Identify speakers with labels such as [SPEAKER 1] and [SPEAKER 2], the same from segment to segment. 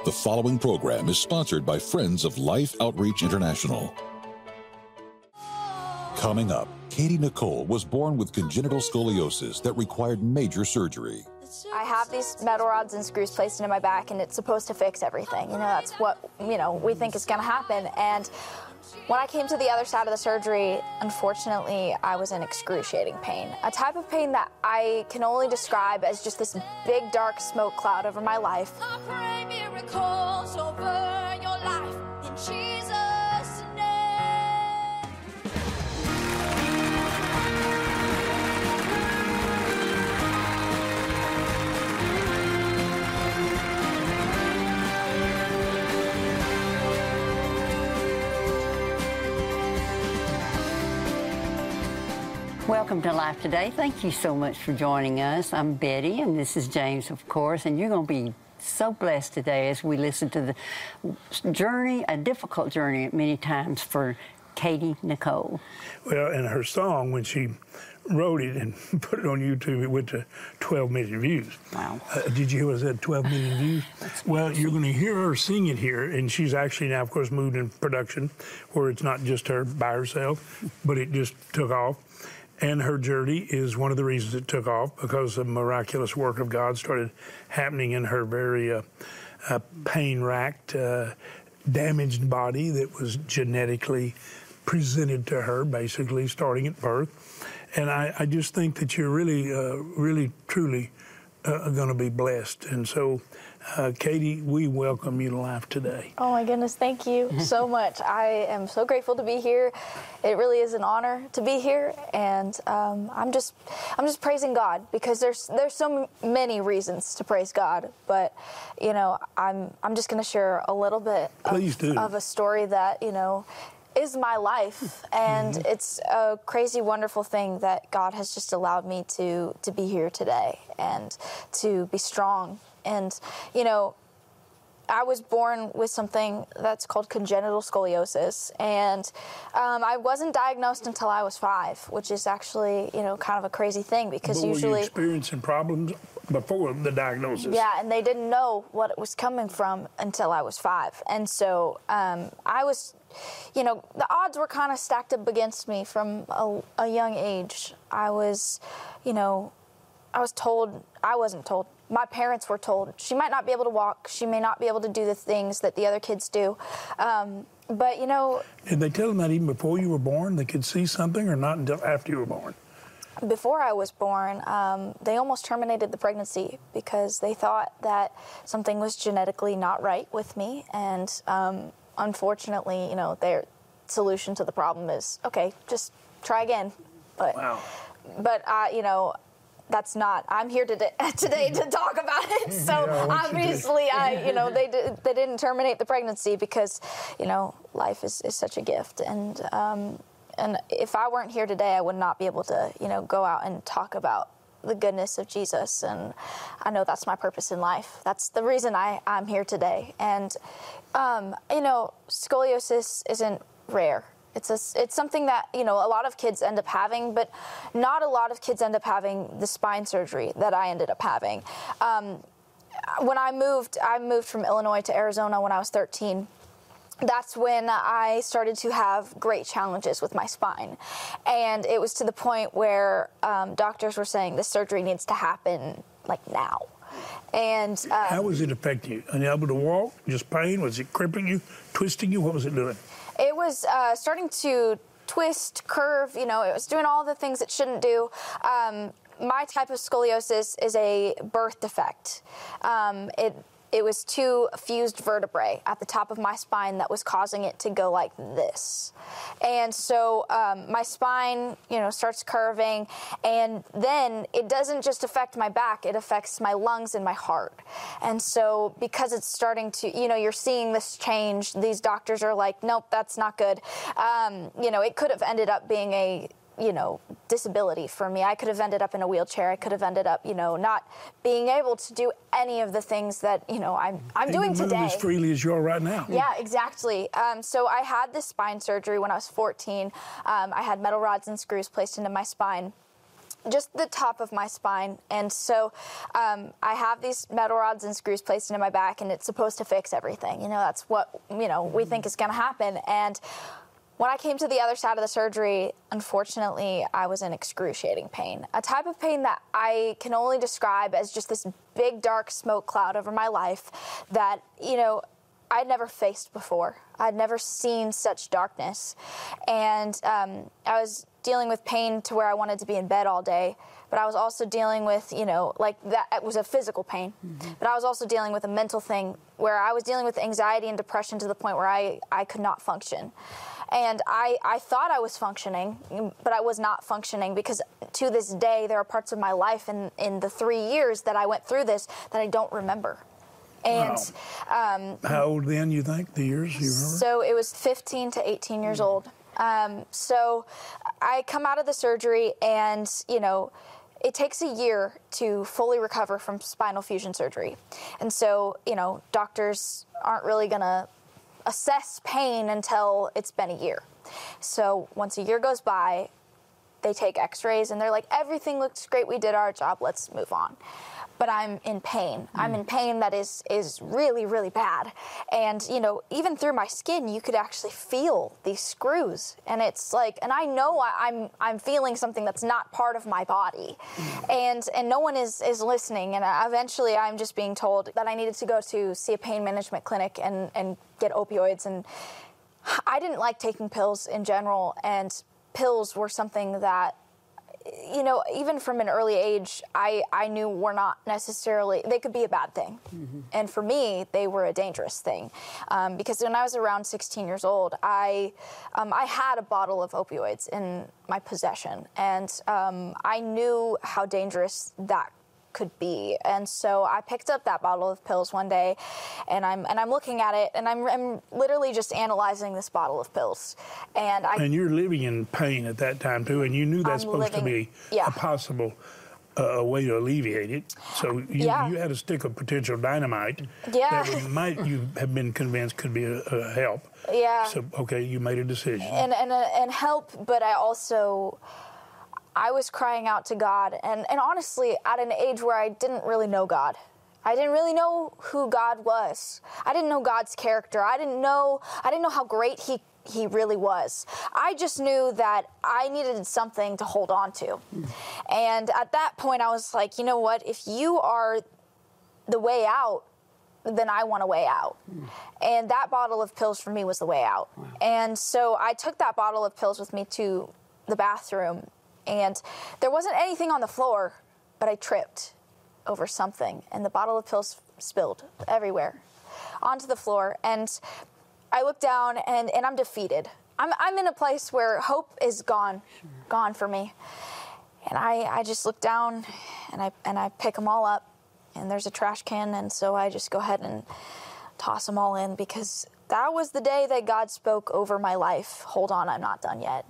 [SPEAKER 1] The following program is sponsored by Friends of Life Outreach International. Coming up, Katie Nicole was born with congenital scoliosis that required major surgery.
[SPEAKER 2] I have these metal rods and screws placed into my back, and it's supposed to fix everything. You know, that's what, we think is going to happen. And when I came to the other side of the surgery, unfortunately, I was in excruciating pain. A type of pain that I can only describe as just this big, dark smoke cloud over my life.
[SPEAKER 3] I pray miracles over your life in Jesus' name.
[SPEAKER 4] Welcome to Life Today. Thank you so much for joining us. I'm Betty, and this is James, of course, and you're going to be so blessed today as we listen to the journey, a difficult journey at many times for Katie Nicole.
[SPEAKER 5] Well, and her song, when she wrote it and put it on YouTube, it went to 12 million views.
[SPEAKER 4] Wow.
[SPEAKER 5] Did you hear what I said, 12 million views? Well, you're going to hear her sing it here, and she's actually now, of course, moved in production, where it's not just her by herself, but it just took off. And her journey is one of the reasons it took off, because the miraculous work of God started happening in her very pain-racked, damaged body that was genetically presented to her, basically, starting at birth. And I just think that you're really, truly going to be blessed. And so, Katie, we welcome you to Life Today.
[SPEAKER 2] Oh my goodness, thank you so much. I am so grateful to be here. It really is an honor to be here, and I'm just praising God, because there's so many reasons to praise God. But I'm just going to share a little bit of a story that is my life, and it's a crazy, wonderful thing that God has just allowed me to be here today and to be strong. And, I was born with something that's called congenital scoliosis, and I wasn't diagnosed until I was 5, which is actually, kind of a crazy thing, because usually...
[SPEAKER 5] Were you experiencing problems before the diagnosis?
[SPEAKER 2] Yeah, and they didn't know what it was coming from until I was 5. And so I was... the odds were kind of stacked up against me from a young age. I was told, I wasn't told, my parents were told, she might not be able to walk, she may not be able to do the things that the other kids do. But
[SPEAKER 5] Did they tell them that even before you were born, they could see something, or not until after you were born?
[SPEAKER 2] Before I was born, they almost terminated the pregnancy, because they thought that something was genetically not right with me. And unfortunately, their solution to the problem is, okay, just try again. But,
[SPEAKER 5] wow.
[SPEAKER 2] But that's not. I'm here today to talk about it. So
[SPEAKER 5] yeah,
[SPEAKER 2] obviously, they didn't terminate the pregnancy, because life is such a gift. And if I weren't here today, I would not be able to go out and talk about the goodness of Jesus. And I know that's my purpose in life. That's the reason I'm here today. And scoliosis isn't rare. It's something that, a lot of kids end up having, but not a lot of kids end up having the spine surgery that I ended up having. When I moved from Illinois to Arizona when I was 13. That's when I started to have great challenges with my spine. And it was to the point where doctors were saying this surgery needs to happen, like, now. And
[SPEAKER 5] how was it affecting you? Unable to walk? Just pain? Was it crippling you, twisting you? What was it doing?
[SPEAKER 2] It was starting to twist, curve, it was doing all the things it shouldn't do. My type of scoliosis is a birth defect. It was 2 fused vertebrae at the top of my spine that was causing it to go like this. And so my spine, starts curving, and then it doesn't just affect my back, it affects my lungs and my heart. And so because it's starting to, you're seeing this change, these doctors are like, nope, that's not good. It could have ended up being a disability for me. I could have ended up in a wheelchair. I could have ended up, not being able to do any of the things that, I'm doing today.
[SPEAKER 5] Move as freely as you are right now.
[SPEAKER 2] Yeah, exactly. So I had this spine surgery when I was 14. I had metal rods and screws placed into my spine. just the top of my spine. And so I have these metal rods and screws placed into my back, and it's supposed to fix everything. That's what, we think is going to happen. And when I came to the other side of the surgery, unfortunately, I was in excruciating pain, a type of pain that I can only describe as just this big, dark smoke cloud over my life that, I'd never faced before. I'd never seen such darkness. And I was dealing with pain to where I wanted to be in bed all day, but I was also dealing with, that it was a physical pain. Mm-hmm. But I was also dealing with a mental thing where I was dealing with anxiety and depression to the point where I could not function. And I thought I was functioning, but I was not functioning, because to this day, there are parts of my life in the 3 years that I went through this that I don't remember. And
[SPEAKER 5] wow. How old then, you think, the years you remember?
[SPEAKER 2] So it was 15 to 18 years old. So I come out of the surgery, and, it takes a year to fully recover from spinal fusion surgery. And so, doctors aren't really going to assess pain until it's been a year. So once a year goes by, they take x-rays, and they're like, everything looks great, we did our job, let's move on. But I'm in pain. I'm in pain that is really, really bad. And, even through my skin, you could actually feel these screws. And it's like, and I know I'm feeling something that's not part of my body. And no one is listening. And eventually I'm just being told that I needed to go to see a pain management clinic and get opioids. And I didn't like taking pills in general. And pills were something that, even from an early age, I knew were not necessarily, they could be a bad thing. Mm-hmm. And for me, they were a dangerous thing. Because when I was around 16 years old, I had a bottle of opioids in my possession. And I knew how dangerous that could be. And so I picked up that bottle of pills one day, and I'm looking at it, and I'm literally just analyzing this bottle of pills. And
[SPEAKER 5] you're living in pain at that time too, and you knew that's supposed to be a possible way to alleviate it. So you had a stick of potential dynamite that you have been convinced could be a help.
[SPEAKER 2] Yeah.
[SPEAKER 5] So you made a decision.
[SPEAKER 2] And help, but I was crying out to God, and honestly, at an age where I didn't really know God. I didn't really know who God was. I didn't know God's character. I didn't know how great he really was. I just knew that I needed something to hold on to. And at that point, I was like, you know what? If you are the way out, then I want a way out. And that bottle of pills for me was the way out. Wow. And so I took that bottle of pills with me to the bathroom. And there wasn't anything on the floor, but I tripped over something, and the bottle of pills spilled everywhere onto the floor. And I looked down, and I'm defeated. I'm in a place where hope is gone for me. And I just look down, and I pick them all up, and there's a trash can, and so I just go ahead and toss them all in, because that was the day that God spoke over my life. Hold on, I'm not done yet.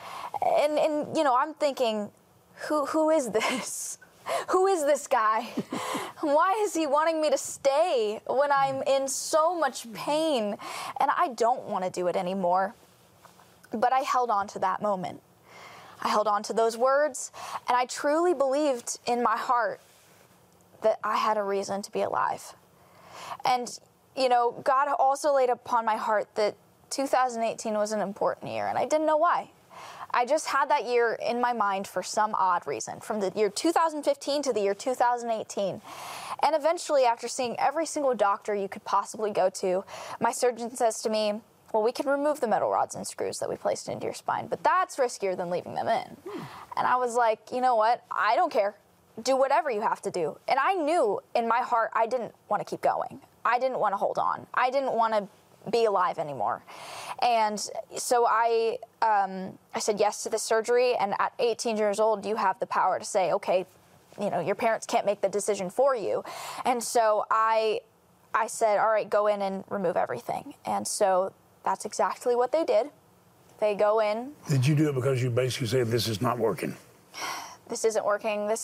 [SPEAKER 2] And I'm thinking, who is this? Who is this guy? Why is he wanting me to stay when I'm in so much pain? And I don't want to do it anymore. But I held on to that moment. I held on to those words, and I truly believed in my heart that I had a reason to be alive. And, God also laid upon my heart that 2018 was an important year, and I didn't know why. I just had that year in my mind for some odd reason, from the year 2015 to the year 2018. And eventually, after seeing every single doctor you could possibly go to, my surgeon says to me, well, we can remove the metal rods and screws that we placed into your spine, but that's riskier than leaving them in. And I was like, you know what? I don't care. Do whatever you have to do. And I knew in my heart I didn't want to keep going. I didn't want to hold on. I didn't want to be alive anymore. And so I said yes to the surgery, and at 18 years old, you have the power to say, okay, your parents can't make the decision for you. And so I said, all right, go in and remove everything. And so that's exactly what they did. They go in.
[SPEAKER 5] Did you do it because you basically said, this is not working?
[SPEAKER 2] This isn't working. This is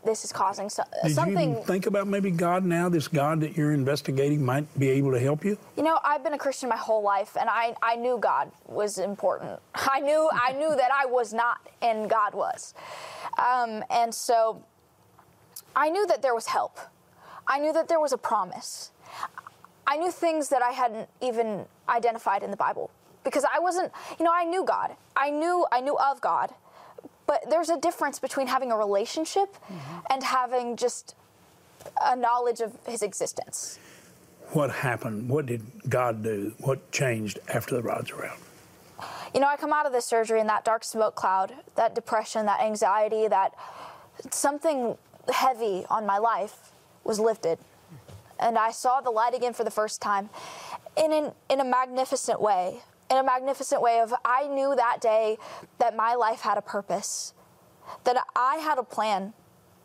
[SPEAKER 2] this is causing
[SPEAKER 5] Did
[SPEAKER 2] something.
[SPEAKER 5] you even think about maybe God now? This God that you're investigating might be able to help you?
[SPEAKER 2] You know, I've been a Christian my whole life, and I knew God was important. I knew that I was not, and God was. And so I knew that there was help. I knew that there was a promise. I knew things that I hadn't even identified in the Bible, because I wasn't, you know, I knew God. I knew of God. But there's a difference between having a relationship and having just a knowledge of his existence.
[SPEAKER 5] What happened? What did God do? What changed after the rods were out?
[SPEAKER 2] You know, I come out of this surgery in that dark smoke cloud, that depression, that anxiety, that something heavy on my life was lifted. And I saw the light again for the first time in a magnificent way. In a magnificent way of, I knew that day that my life had a purpose, that I had a plan,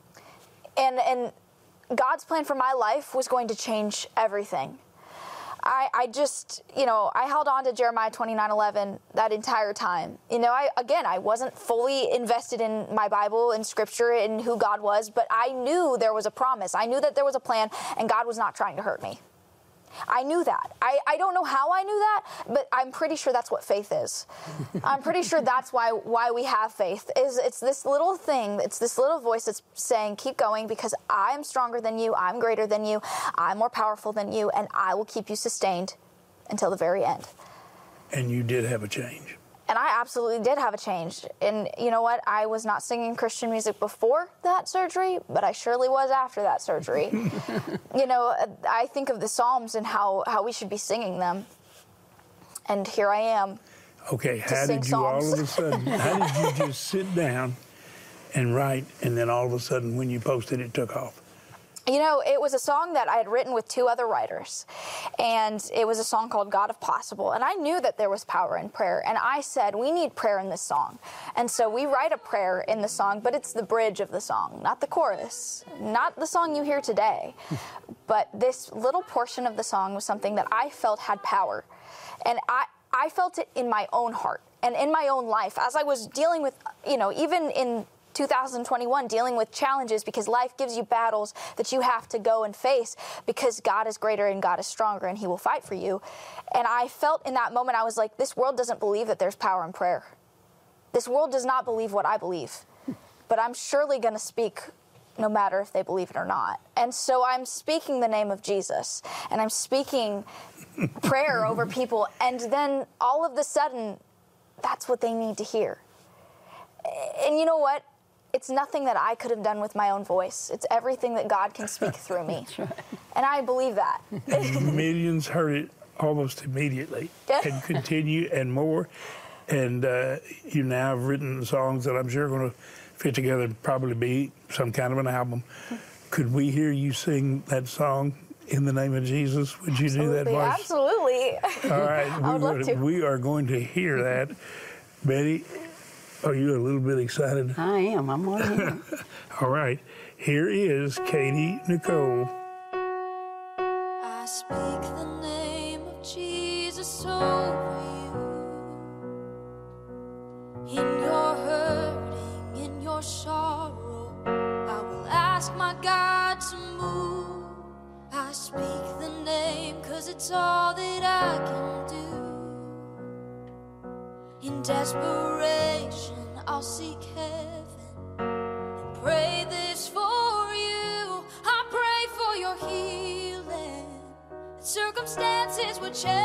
[SPEAKER 2] and God's plan for my life was going to change everything. I just, you know, I held on to Jeremiah 29:11 that entire time. You know, I wasn't fully invested in my Bible and Scripture and who God was, but I knew there was a promise. I knew that there was a plan, and God was not trying to hurt me. I knew that. I don't know how I knew that, but I'm pretty sure that's what faith is. I'm pretty sure that's why we have faith. It's this little thing, it's this little voice that's saying, keep going, because I am stronger than you, I'm greater than you, I'm more powerful than you, and I will keep you sustained until the very end.
[SPEAKER 5] And you did have a change.
[SPEAKER 2] And I absolutely did have a change. And you know what? I was not singing Christian music before that surgery, but I surely was after that surgery. You know, I think of the Psalms and how we should be singing them. And here I am.
[SPEAKER 5] Okay, how did you all of a sudden, how did you just sit down and write, and then all of a sudden when you posted it took off?
[SPEAKER 2] You know, it was a song that I had written with two other writers, and it was a song called God If Possible, and I knew that there was power in prayer, and I said, we need prayer in this song. And so we write a prayer in the song, but it's the bridge of the song, not the chorus, not the song you hear today. But this little portion of the song was something that I felt had power, and I felt it in my own heart and in my own life as I was dealing with, you know, even in 2021, dealing with challenges, because life gives you battles that you have to go and face, because God is greater and God is stronger and he will fight for you. And I felt in that moment, I was like, this world doesn't believe that there's power in prayer. This world does not believe what I believe, but I'm surely going to speak no matter if they believe it or not. And so I'm speaking the name of Jesus, and I'm speaking prayer over people, and then all of a sudden, that's what they need to hear. And you know what? It's nothing that I could have done with my own voice. It's everything that God can speak through me. Right. And I believe that.
[SPEAKER 5] Millions heard it almost immediately and continue and more. And you now have written songs that I'm sure are going to fit together and probably be some kind of an album. Could we hear you sing that song, In the Name of Jesus? Would you do that voice?
[SPEAKER 2] Absolutely.
[SPEAKER 5] All right.
[SPEAKER 2] I would love to.
[SPEAKER 5] We are going to hear that. Betty, are you a little bit excited?
[SPEAKER 4] I am. I'm on here.
[SPEAKER 5] All right. Here is Katie Nicole.
[SPEAKER 3] I speak the name of Jesus over you. In your hurting, in your sorrow, I will ask my God to move. I speak the name 'cause it's all that I can do. In desperation, I'll seek heaven and pray this for you. I pray for your healing, that circumstances would change.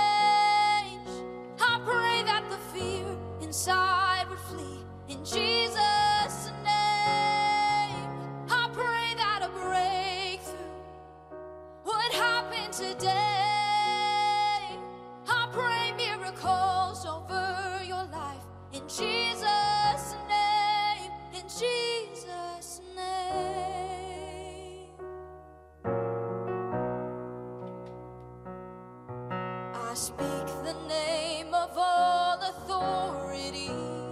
[SPEAKER 3] I pray that the fear inside would flee in Jesus' name. I pray that a breakthrough would happen today. I pray miracles over your life in Jesus' name, in Jesus' name. I speak the name of all authority,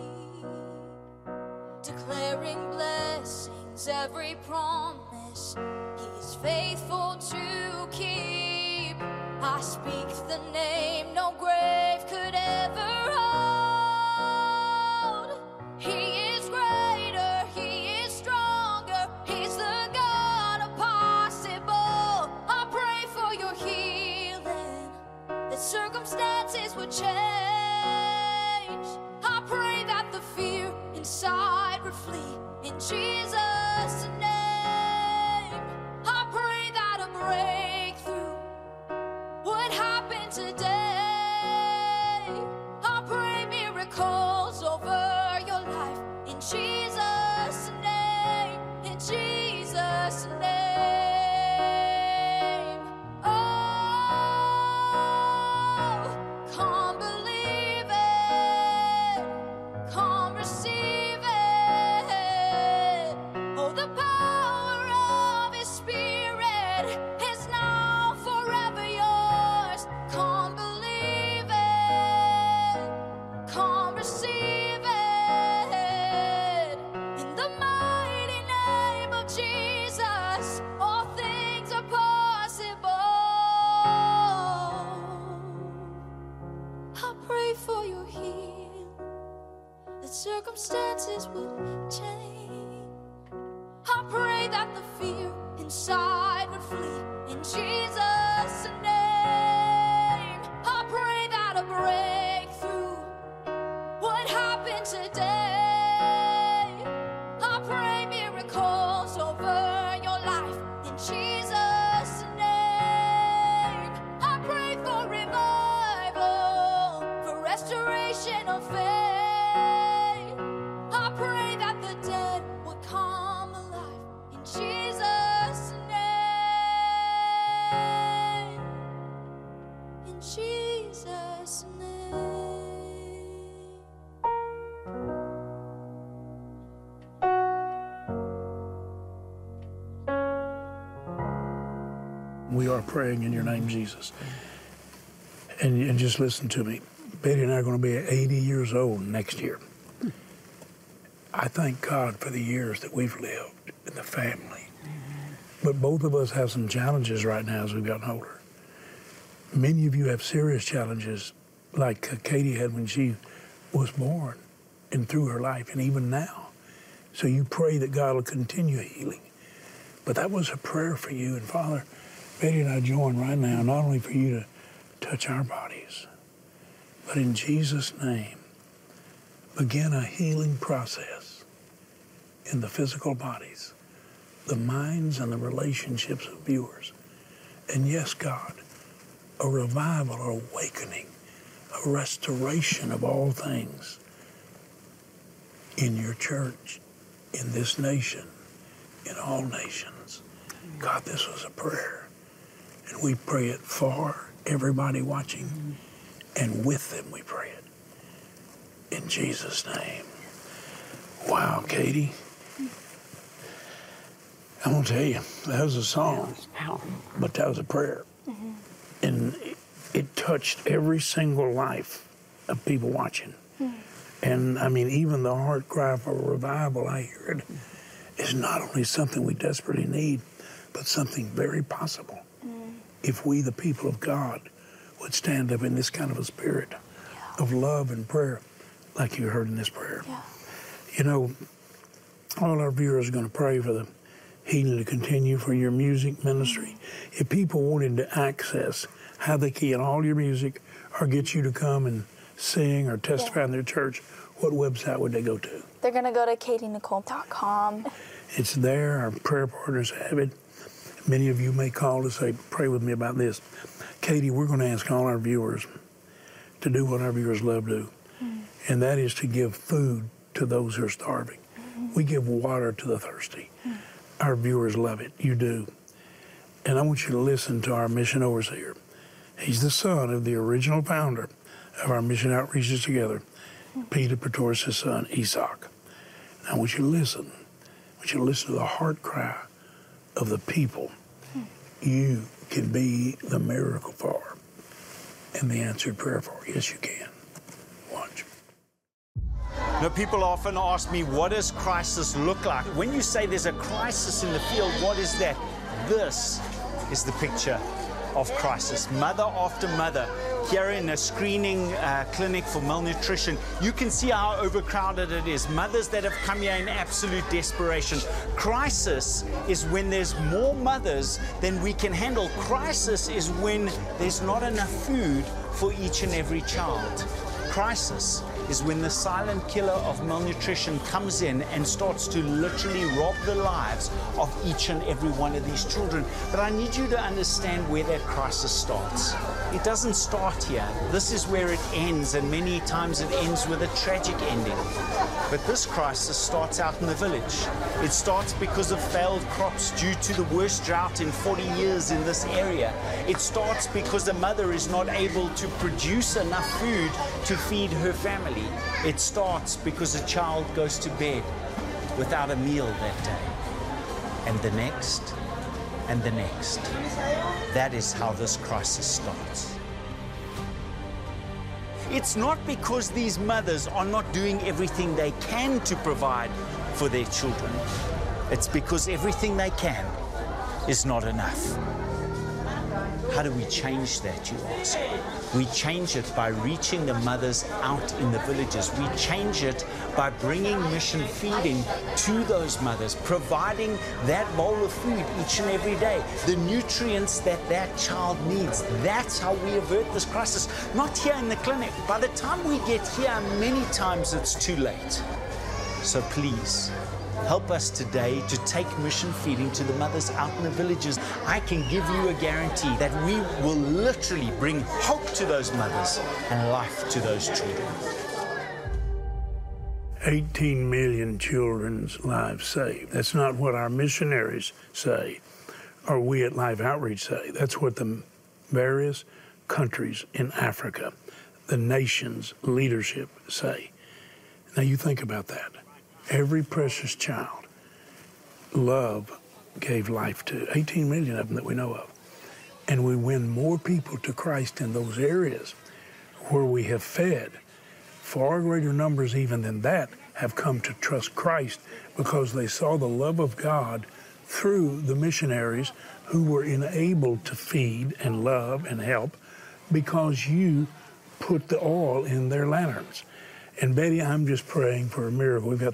[SPEAKER 3] declaring blessings, every promise He is faithful to keep. I speak the name no grave could ever hold. He is greater, He is stronger, He circumstances would change. I pray that the fear inside would flee in Jesus' name. I pray that a breakthrough would happen today. I pray miracles over your life in Jesus' name, in Jesus' name. Come believe it, come receive it. Oh, the power of His Spirit is now forever yours. Come believe it, come receive it. In the mighty name of Jesus, all things are possible. I pray for your healing, that circumstances would change. I pray that the fear inside would flee in Jesus' name. I pray that a breakthrough would happen today. I pray miracles over your life in Jesus' name. I pray for revival, for restoration of faith. I pray that the dead would come alive in Jesus' name. In Jesus' name.
[SPEAKER 5] We are praying in your name, Jesus. And just listen to me. Betty and I are going to be 80 years old next year. I thank God for the years that we've lived in the family. But both of us have some challenges right now as we've gotten older. Many of you have serious challenges like Katie had when she was born and through her life and even now. So you pray that God will continue healing. But that was a prayer for you. And Father, Betty and I join right now, not only for you to touch our bodies, but in Jesus' name, begin a healing process in the physical bodies, the minds and the relationships of viewers. And yes, God, a revival, an awakening, a restoration of all things in your church, in this nation, in all nations. God, this was a prayer. And we pray it for everybody watching, and with them we pray it. In Jesus' name. Wow, Katie. I'm going to tell you, that was a song, but that was a prayer. And it touched every single life of people watching. And I mean, even the heart cry for revival I heard is not only something we desperately need, but something very possible. If we, the people of God, would stand up in this kind of a spirit of love and prayer like you heard in this prayer. You know, all our viewers are going to pray for the healing to continue for your music ministry. If people wanted to access how they can all your music or get you to come and sing or testify in their church, what website would they go to?
[SPEAKER 2] They're going to go to katienicole.com.
[SPEAKER 5] It's there. Our prayer partners have it. Many of you may call to say, pray with me about this. Katie, we're going to ask all our viewers to do what our viewers love to do, and that is to give food to those who are starving. We give water to the thirsty. Our viewers love it. You do. And I want you to listen to our mission overseer. He's the son of the original founder of our Mission Outreaches Together, Peter Pretorius' son, Isaac. And I want you to listen. I want you to listen to the heart cry of the people you can be the miracle for and the answered prayer for. Yes, you can. Watch.
[SPEAKER 6] Now, people often ask me, what does crisis look like? When you say there's a crisis in the field, what is that? This is the picture of crisis. Mother after mother here in a screening clinic for malnutrition. You can see how overcrowded it is. Mothers that have come here in absolute desperation. Crisis is when there's more mothers than we can handle. Crisis is when there's not enough food for each and every child. Crisis is when the silent killer of malnutrition comes in and starts to literally rob the lives of each and every one of these children. But I need you to understand where that crisis starts. It doesn't start here. This is where it ends, and many times it ends with a tragic ending. But this crisis starts out in the village. It starts because of failed crops due to the worst drought in 40 years in this area. It starts because a mother is not able to produce enough food to feed her family. It starts because a child goes to bed without a meal that day. And the next, and the next. That is how this crisis starts. It's not because these mothers are not doing everything they can to provide for their children. It's because everything they can is not enough. How do we change that, you ask? We change it by reaching the mothers out in the villages. We change it by bringing mission feeding to those mothers, providing that bowl of food each and every day, the nutrients that that child needs. That's how we avert this crisis. Not here in the clinic. By the time we get here, many times it's too late. So please, help us today to take mission feeding to the mothers out in the villages. I can give you a guarantee that we will literally bring hope to those mothers and life to those children.
[SPEAKER 5] 18 million children's lives saved. That's not what our missionaries say, or we at Life Outreach say. That's what the various countries in Africa, the nation's leadership say. Now you think about that. Every precious child, love gave life to, 18 million of them that we know of. And we win more people to Christ in those areas where we have fed. Far greater numbers even than that have come to trust Christ because they saw the love of God through the missionaries who were enabled to feed and love and help because you put the oil in their lanterns. And Betty, I'm just praying for a miracle. We've got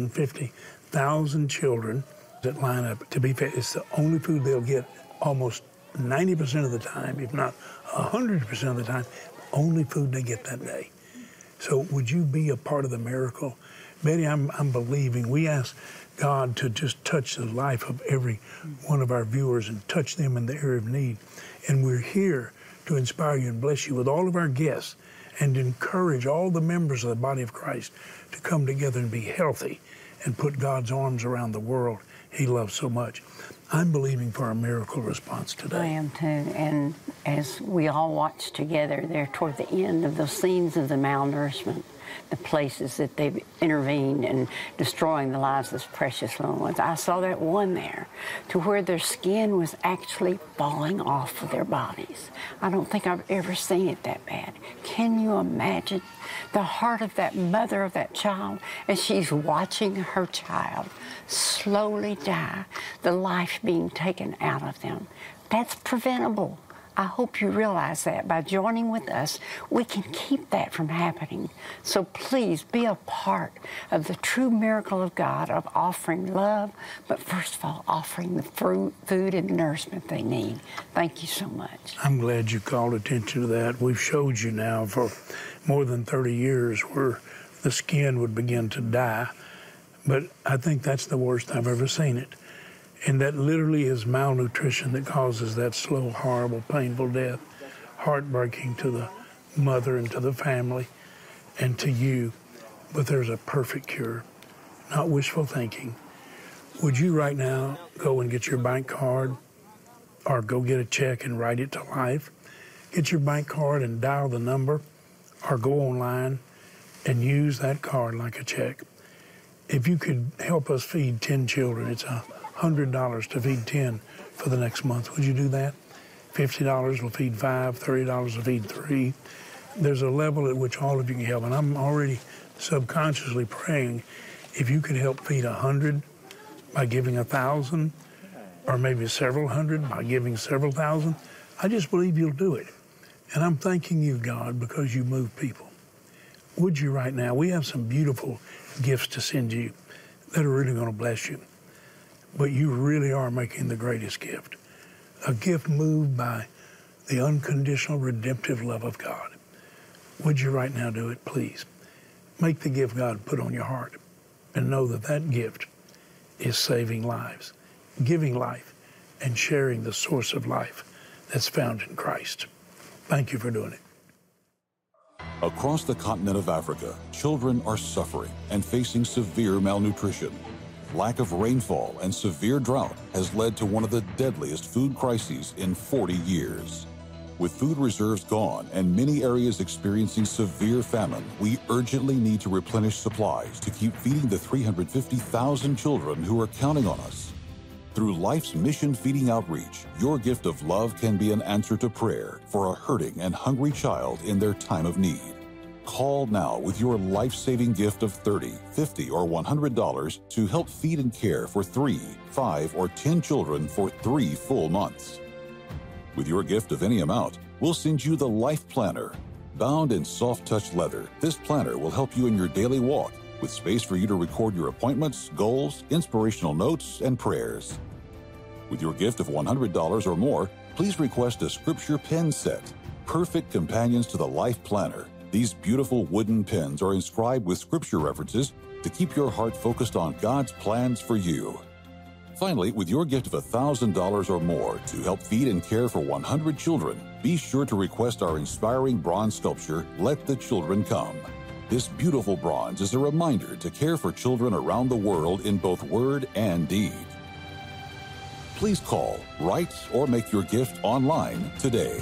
[SPEAKER 5] 350,000 children that line up to be fed. It's the only food they'll get almost 90% of the time, if not 100% of the time, only food they get that day. So would you be a part of the miracle? Betty, I'm believing. We ask God to just touch the life of every one of our viewers and touch them in the area of need. And we're here to inspire you and bless you with all of our guests and encourage all the members of the body of Christ to come together and be healthy and put God's arms around the world He loves so much. I'm believing for a miracle response today.
[SPEAKER 4] I am too. And as we all watch together there toward the end of those scenes of the malnourishment, the places that they've intervened in destroying the lives of those precious little ones. I saw that one there to where their skin was actually falling off of their bodies. I don't think I've ever seen it that bad. Can you imagine the heart of that mother of that child as she's watching her child slowly die, the life being taken out of them? That's preventable. I hope you realize that by joining with us, we can keep that from happening. So please be a part of the true miracle of God of offering love, but first of all, offering the food and nourishment they need. Thank you so much.
[SPEAKER 5] I'm glad you called attention to that. We've showed you now for more than 30 years where the skin would begin to die, but I think that's the worst I've ever seen it. And that literally is malnutrition that causes that slow, horrible, painful death. Heartbreaking to the mother and to the family and to you. But there's a perfect cure, not wishful thinking. Would you right now go and get your bank card or go get a check and write it to Life? Get your bank card and dial the number or go online and use that card like a check. If you could help us feed 10 children, it's $100 to feed 10 for the next month. Would you do that? $50 will feed 5, $30 will feed 3. There's a level at which all of you can help, and I'm already subconsciously praying if you could help feed 100 by giving 1,000, or maybe several hundred by giving several thousand, I just believe you'll do it. And I'm thanking you, God, because you move people. Would you right now? We have some beautiful gifts to send you that are really going to bless you. But you really are making the greatest gift. A gift moved by the unconditional redemptive love of God. Would you right now do it, please? Make the gift God put on your heart and know that that gift is saving lives, giving life, and sharing the source of life that's found in Christ. Thank you for doing it.
[SPEAKER 1] Across the continent of Africa, children are suffering and facing severe malnutrition. Lack of rainfall and severe drought has led to one of the deadliest food crises in 40 years. With food reserves gone and many areas experiencing severe famine, we urgently need to replenish supplies to keep feeding the 350,000 children who are counting on us. Through Life's Mission Feeding Outreach, your gift of love can be an answer to prayer for a hurting and hungry child in their time of need. Call now with your life-saving gift of $30, $50, or $100 to help feed and care for 3, 5, or 10 children for 3 full months. With your gift of any amount, we'll send you the Life Planner. Bound in soft-touch leather, this planner will help you in your daily walk, with space for you to record your appointments, goals, inspirational notes, and prayers. With your gift of $100 or more, please request a scripture pen set, perfect companions to the Life Planner. These beautiful wooden pens are inscribed with scripture references to keep your heart focused on God's plans for you. Finally, with your gift of $1,000 or more to help feed and care for 100 children, be sure to request our inspiring bronze sculpture, Let the Children Come. This beautiful bronze is a reminder to care for children around the world in both word and deed. Please call, write, or make your gift online today.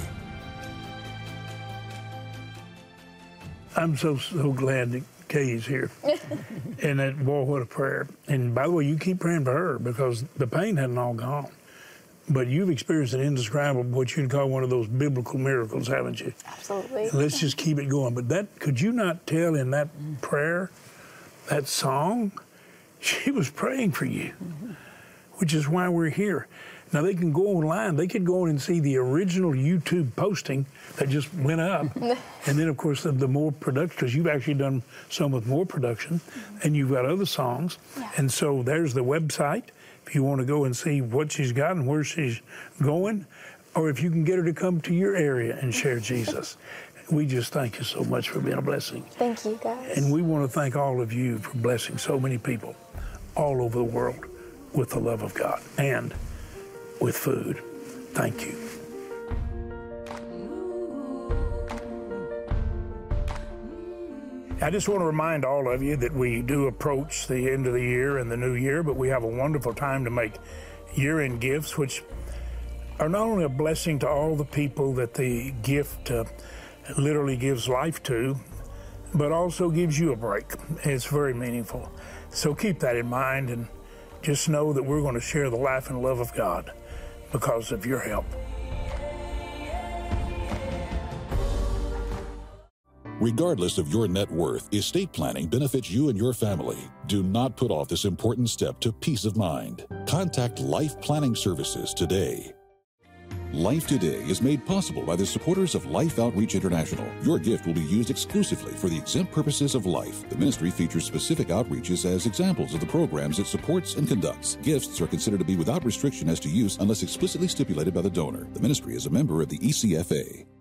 [SPEAKER 5] I'm so glad that Kay's here. And that, boy, what a prayer. And by the way, you keep praying for her because the pain hadn't all gone. But you've experienced an indescribable, what you'd call one of those biblical miracles, haven't you?
[SPEAKER 2] Absolutely.
[SPEAKER 5] And let's just keep it going. But that, could you not tell in that prayer, that song, she was praying for you, which is why we're here. Now, they can go online. They could go in and see the original YouTube posting that just went up. And then, of course, the more production, because you've actually done some with more production, and you've got other songs.
[SPEAKER 2] Yeah.
[SPEAKER 5] And so there's the website if you want to go and see what she's got and where she's going, or if you can get her to come to your area and share Jesus. We just thank you so much for being a blessing.
[SPEAKER 2] Thank you, guys.
[SPEAKER 5] And we want to thank all of you for blessing so many people all over the world with the love of God and with food. Thank you. I just want to remind all of you that we do approach the end of the year and the new year, but we have a wonderful time to make year-end gifts, which are not only a blessing to all the people that the gift literally gives life to, but also gives you a break. It's very meaningful. So keep that in mind and just know that we're going to share the life and love of God because of your help.
[SPEAKER 1] Regardless of your net worth, estate planning benefits you and your family. Do not put off this important step to peace of mind. Contact Life Planning Services today. Life Today is made possible by the supporters of Life Outreach International. Your gift will be used exclusively for the exempt purposes of life. The ministry features specific outreaches as examples of the programs it supports and conducts. Gifts are considered to be without restriction as to use unless explicitly stipulated by the donor. The ministry is a member of the ECFA.